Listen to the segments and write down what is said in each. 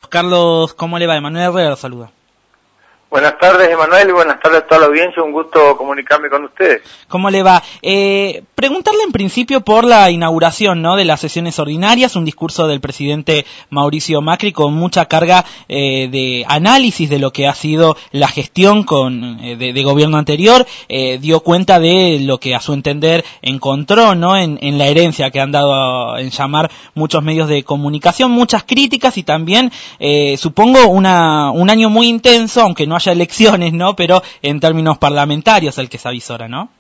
Carlos, ¿cómo le va? Emanuel Herrera saluda. Buenas tardes, Emanuel, y buenas tardes a toda la audiencia. Un gusto comunicarme con ustedes. ¿Cómo le va? Preguntarle en principio por la inauguración, ¿no?, de las sesiones ordinarias, un discurso del presidente Mauricio Macri con mucha carga de análisis de lo que ha sido la gestión de gobierno anterior, dio cuenta de lo que a su entender encontró, ¿no?, en la herencia que han dado en llamar muchos medios de comunicación, muchas críticas y también, supongo, un año muy intenso, aunque no haya elecciones, ¿no?, pero en términos parlamentarios el que se avisora, ¿no?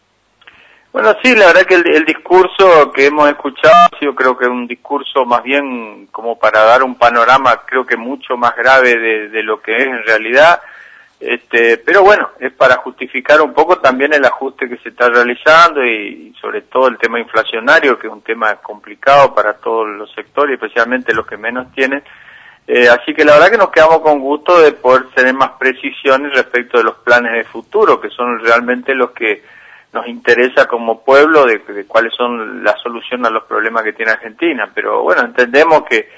Bueno, sí, la verdad que el discurso que hemos escuchado ha sido, creo que un discurso más bien como para dar un panorama, creo que mucho más grave de lo que es en realidad, pero bueno, es para justificar un poco también el ajuste que se está realizando y sobre todo el tema inflacionario, que es un tema complicado para todos los sectores, especialmente los que menos tienen. Así que la verdad que nos quedamos con gusto de poder tener más precisiones respecto de los planes de futuro, que son realmente los que nos interesa como pueblo, de cuáles son la solución a los problemas que tiene Argentina. Pero bueno, entendemos que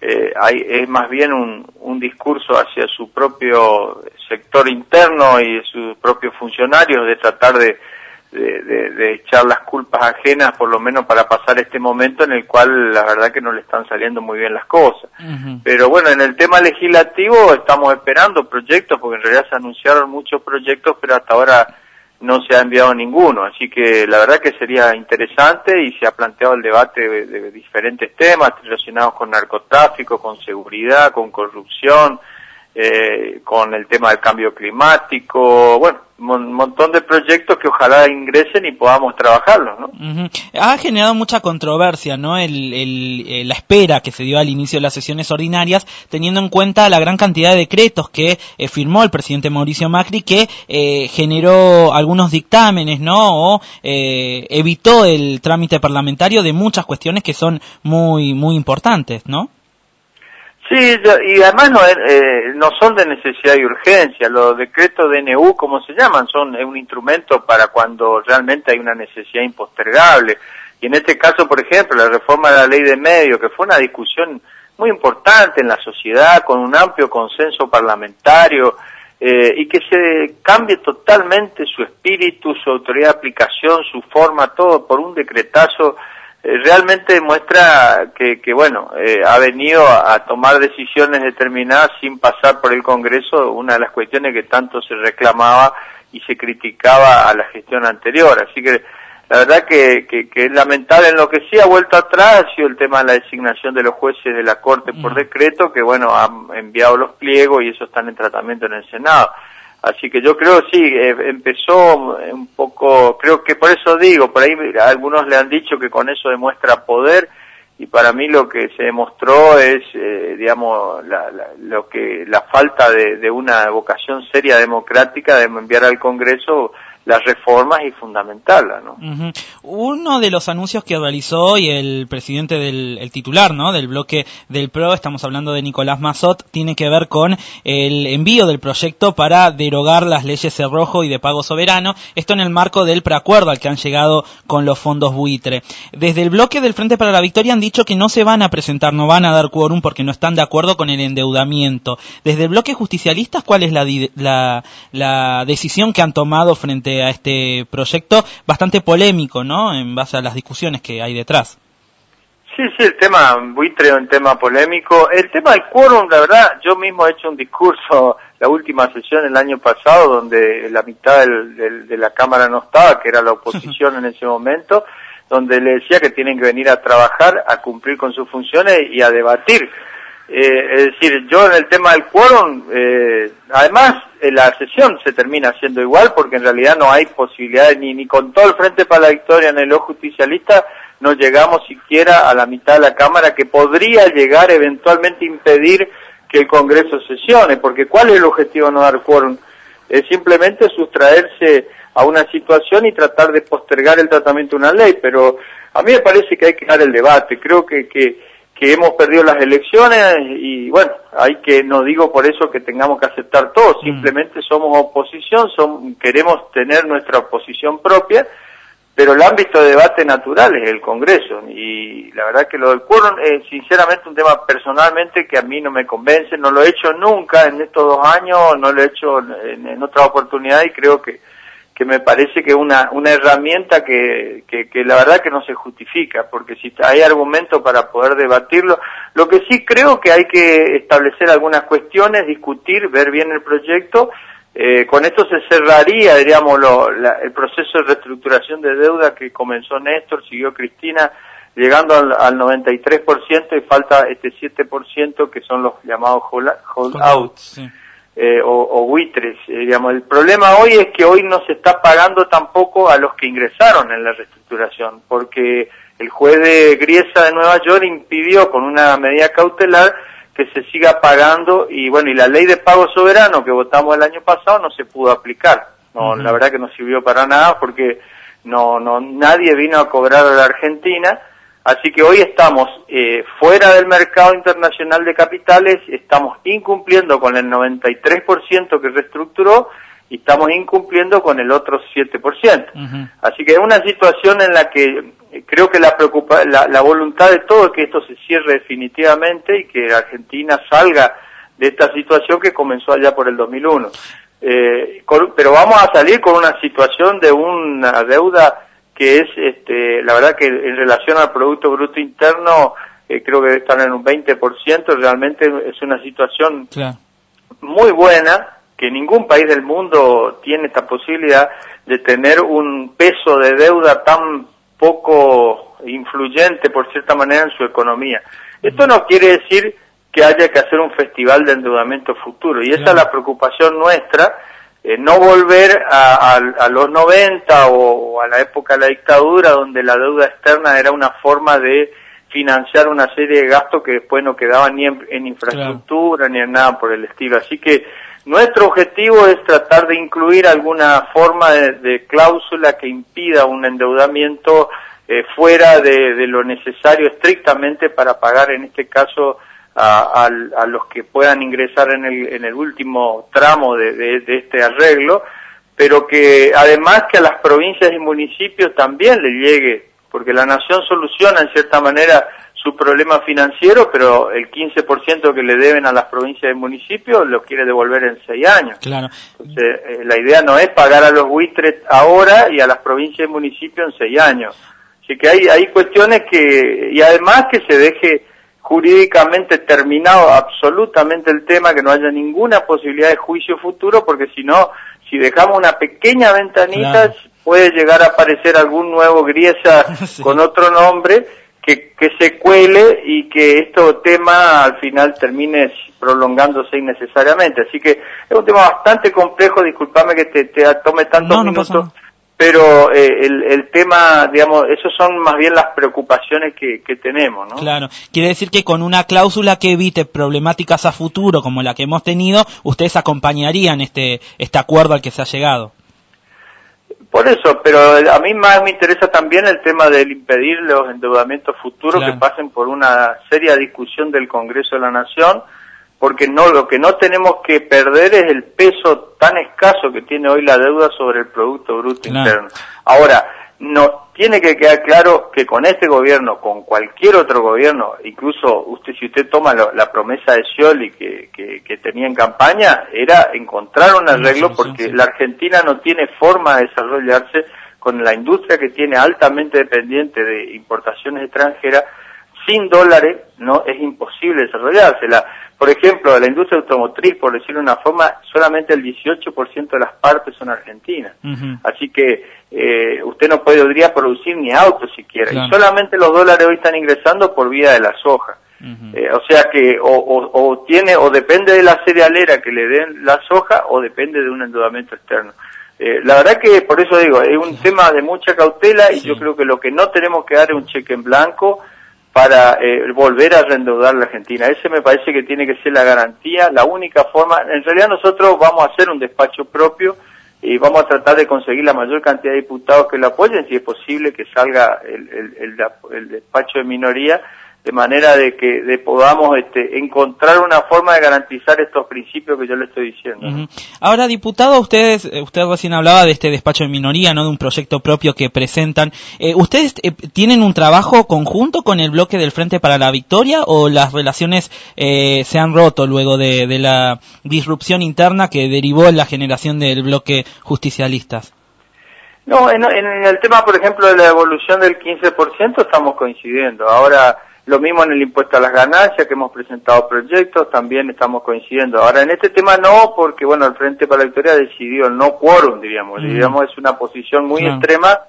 es más bien un discurso hacia su propio sector interno y de sus propios funcionarios, de tratar de echar las culpas ajenas, por lo menos para pasar este momento en el cual la verdad que no le están saliendo muy bien las cosas. Uh-huh. Pero bueno, en el tema legislativo estamos esperando proyectos, porque en realidad se anunciaron muchos proyectos, pero hasta ahora no se ha enviado ninguno, así que la verdad que sería interesante y se ha planteado el debate de diferentes temas relacionados con narcotráfico, con seguridad, con corrupción, con el tema del cambio climático, bueno, un montón de proyectos que ojalá ingresen y podamos trabajarlos, ¿no? Uh-huh. Ha generado mucha controversia, ¿no?, la espera que se dio al inicio de las sesiones ordinarias, teniendo en cuenta la gran cantidad de decretos que firmó el presidente Mauricio Macri, que generó algunos dictámenes, ¿no?, o evitó el trámite parlamentario de muchas cuestiones que son muy, muy importantes, ¿no? Sí, y además no son de necesidad y urgencia. Los decretos DNU, como se llaman, son un instrumento para cuando realmente hay una necesidad impostergable. Y en este caso, por ejemplo, la reforma de la ley de medios, que fue una discusión muy importante en la sociedad, con un amplio consenso parlamentario, y que se cambie totalmente su espíritu, su autoridad de aplicación, su forma, todo por un decretazo, realmente muestra que bueno, ha venido a tomar decisiones determinadas sin pasar por el Congreso, una de las cuestiones que tanto se reclamaba y se criticaba a la gestión anterior. Así que la verdad que es lamentable. En lo que sí ha vuelto atrás ha sido el tema de la designación de los jueces de la Corte por decreto, que bueno, han enviado los pliegos y eso están en tratamiento en el Senado. Así que yo creo, sí, empezó un poco, creo que por eso digo, por ahí algunos le han dicho que con eso demuestra poder, y para mí lo que se demostró es, digamos, la falta de una vocación seria democrática de enviar al Congreso las reformas y fundamentarlas, ¿no? Uh-huh. Uno de los anuncios que realizó hoy el presidente el titular, ¿no?, del bloque del PRO, estamos hablando de Nicolás Massot, tiene que ver con el envío del proyecto para derogar las leyes Cerrojo y de pago soberano, esto en el marco del preacuerdo al que han llegado con los fondos buitre. Desde el bloque del Frente para la Victoria han dicho que no se van a presentar, no van a dar quórum porque no están de acuerdo con el endeudamiento. Desde el bloque justicialista, ¿cuál es la decisión que han tomado frente a este proyecto bastante polémico, ¿no?, en base a las discusiones que hay detrás? Sí, el tema buitre es un tema polémico. El tema del quórum, la verdad, yo mismo he hecho un discurso la última sesión el año pasado, donde la mitad de la Cámara no estaba, que era la oposición en ese momento, donde le decía que tienen que venir a trabajar, a cumplir con sus funciones y a debatir. Es decir, yo en el tema del quórum, además la sesión se termina haciendo igual, porque en realidad no hay posibilidades, ni con todo el Frente para la Victoria en el ojo justicialista, no llegamos siquiera a la mitad de la Cámara, que podría llegar eventualmente a impedir que el Congreso sesione, porque ¿cuál es el objetivo de no dar quórum? Es simplemente sustraerse a una situación y tratar de postergar el tratamiento de una ley, pero a mí me parece que hay que dar el debate. Creo que hemos perdido las elecciones y bueno, no digo por eso que tengamos que aceptar todo, simplemente somos oposición, queremos tener nuestra posición propia, pero el ámbito de debate natural es el Congreso, y la verdad que lo del quórum es sinceramente un tema personalmente que a mí no me convence, no lo he hecho nunca en estos 2 años, no lo he hecho en otra oportunidad, y creo que me parece que es una herramienta que la verdad que no se justifica, porque si hay argumentos para poder debatirlo, lo que sí creo que hay que establecer algunas cuestiones, discutir, ver bien el proyecto. Con esto se cerraría, diríamos, el proceso de reestructuración de deuda que comenzó Néstor, siguió Cristina, llegando al 93%, y falta este 7% que son los llamados hold-outs, sí. O buitres, digamos. El problema hoy es que hoy no se está pagando tampoco a los que ingresaron en la reestructuración, porque el juez de Griesa de Nueva York impidió con una medida cautelar que se siga pagando, y bueno, y la ley de pago soberano que votamos el año pasado no se pudo aplicar. No, la verdad que no sirvió para nada, porque nadie vino a cobrar a la Argentina, así que hoy estamos fuera del mercado internacional de capitales, estamos incumpliendo con el 93% que reestructuró, y estamos incumpliendo con el otro 7%. Así que es una situación en la que creo que la voluntad de todo es que esto se cierre definitivamente y que Argentina salga de esta situación que comenzó allá por el 2001. Pero vamos a salir con una situación de una deuda que es, la verdad que en relación al Producto Bruto Interno, creo que están en un 20%, realmente es una situación muy buena, que ningún país del mundo tiene esta posibilidad de tener un peso de deuda tan poco influyente, por cierta manera, en su economía. Esto no quiere decir que haya que hacer un festival de endeudamiento futuro, y esa es la preocupación nuestra, no volver a los 90 o a la época de la dictadura, donde la deuda externa era una forma de financiar una serie de gastos que después no quedaban ni en infraestructura ni en nada por el estilo. Así que nuestro objetivo es tratar de incluir alguna forma de cláusula que impida un endeudamiento fuera de lo necesario estrictamente para pagar, en este caso, a los que puedan ingresar en el último tramo de este arreglo, pero que además que a las provincias y municipios también le llegue, porque la nación soluciona en cierta manera su problema financiero, pero el 15% que le deben a las provincias y municipios lo quiere devolver en 6 años. Claro. Entonces, la idea no es pagar a los buitres ahora y a las provincias y municipios en 6 años. Así que hay cuestiones y además que se deje jurídicamente terminado absolutamente el tema, que no haya ninguna posibilidad de juicio futuro, porque si dejamos una pequeña ventanita, puede llegar a aparecer algún nuevo Griesa con otro nombre, que se cuele y que tema al final termine prolongándose innecesariamente. Así que es un tema bastante complejo, discúlpame que te tome tantos minutos, pero el tema, digamos, esos son más bien las preocupaciones que tenemos, ¿no? Claro, quiere decir que con una cláusula que evite problemáticas a futuro como la que hemos tenido, ustedes acompañarían este acuerdo al que se ha llegado. Por eso, pero a mí más me interesa también el tema del impedir los endeudamientos futuros que pasen por una seria discusión del Congreso de la Nación, porque lo que no tenemos que perder es el peso tan escaso que tiene hoy la deuda sobre el Producto Bruto Interno. Ahora, tiene que quedar claro que con este gobierno, con cualquier otro gobierno, incluso si usted toma la promesa de Scioli que tenía en campaña, era encontrar un arreglo, porque la Argentina no tiene forma de desarrollarse con la industria que tiene altamente dependiente de importaciones extranjeras. Sin dólares no es imposible desarrollarse. Por ejemplo, la industria automotriz, por decirlo de una forma, solamente el 18% de las partes son argentinas. Así que usted no podría producir ni autos siquiera. Y solamente los dólares hoy están ingresando por vía de la soja. O sea que o depende de la cerealera que le den la soja, o depende de un endeudamiento externo. La verdad que por eso digo, es un tema de mucha cautela, y yo creo que lo que no tenemos que dar es un cheque en blanco para volver a reendeudar la Argentina. Ese me parece que tiene que ser la garantía, la única forma. En realidad nosotros vamos a hacer un despacho propio y vamos a tratar de conseguir la mayor cantidad de diputados que lo apoyen, si es posible que salga el despacho de minoría, de manera de que podamos encontrar una forma de garantizar estos principios que yo le estoy diciendo. Uh-huh. Ahora, diputado, usted recién hablaba de este despacho de minoría, ¿no? De un proyecto propio que presentan. ¿Ustedes tienen un trabajo conjunto con el bloque del Frente para la Victoria o las relaciones se han roto luego de la disrupción interna que derivó en la generación del bloque justicialistas? No, en el tema, por ejemplo, de la evolución del 15% estamos coincidiendo. Ahora, lo mismo en el impuesto a las ganancias, que hemos presentado proyectos, también estamos coincidiendo. Ahora, en este tema no, porque, bueno, el Frente para la Victoria decidió el no quórum, diríamos. Diríamos, es una posición muy extrema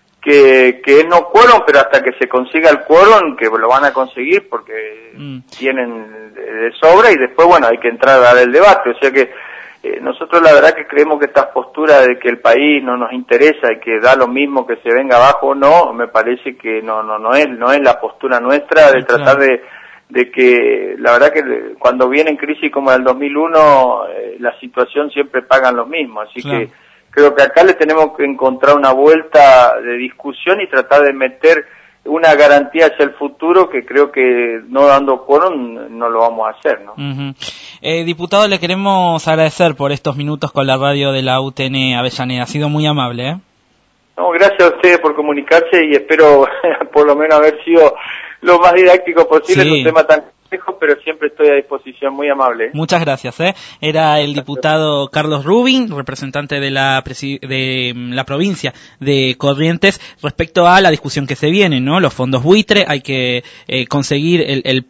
que es no quórum, pero hasta que se consiga el quórum, que lo van a conseguir porque tienen de sobra, y después, bueno, hay que entrar a dar el debate. O sea que nosotros la verdad que creemos que esta postura de que el país no nos interesa y que da lo mismo que se venga abajo o no, me parece que no es la postura nuestra de tratar de que, la verdad que cuando vienen crisis como el 2001, la situación siempre pagan los mismos, así que creo que acá le tenemos que encontrar una vuelta de discusión y tratar de meter una garantía hacia el futuro, que creo que no dando quórum no lo vamos a hacer, ¿no? Diputado, le queremos agradecer por estos minutos con la radio de la UTN Avellaneda. Ha sido muy amable, ¿eh? No, gracias a ustedes por comunicarse y espero por lo menos haber sido lo más didáctico posible en un tema tan complejo, pero siempre estoy a disposición, muy amable. Muchas gracias, Era el diputado Carlos Rubin, representante de la provincia de Corrientes, respecto a la discusión que se viene, ¿no? Los fondos buitre, hay que conseguir, el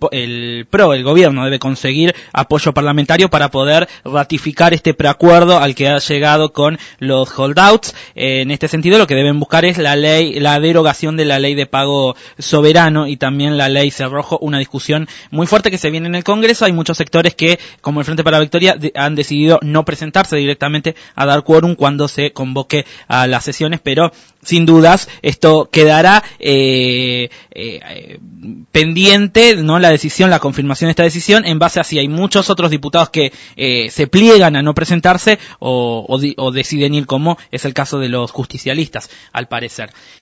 gobierno debe conseguir apoyo parlamentario para poder ratificar este preacuerdo al que ha llegado con los holdouts. En este sentido, lo que deben buscar es la derogación de la ley de pago soberano y también la ley Cerrojo, una discusión muy fuerte que se viene en el Congreso. Hay muchos sectores que, como el Frente para la Victoria, han decidido no presentarse directamente a dar quórum cuando se convoque a las sesiones, pero sin dudas esto quedará pendiente, ¿no? La confirmación de esta decisión en base a si hay muchos otros diputados que se pliegan a no presentarse o deciden ir, como es el caso de los justicialistas, al parecer.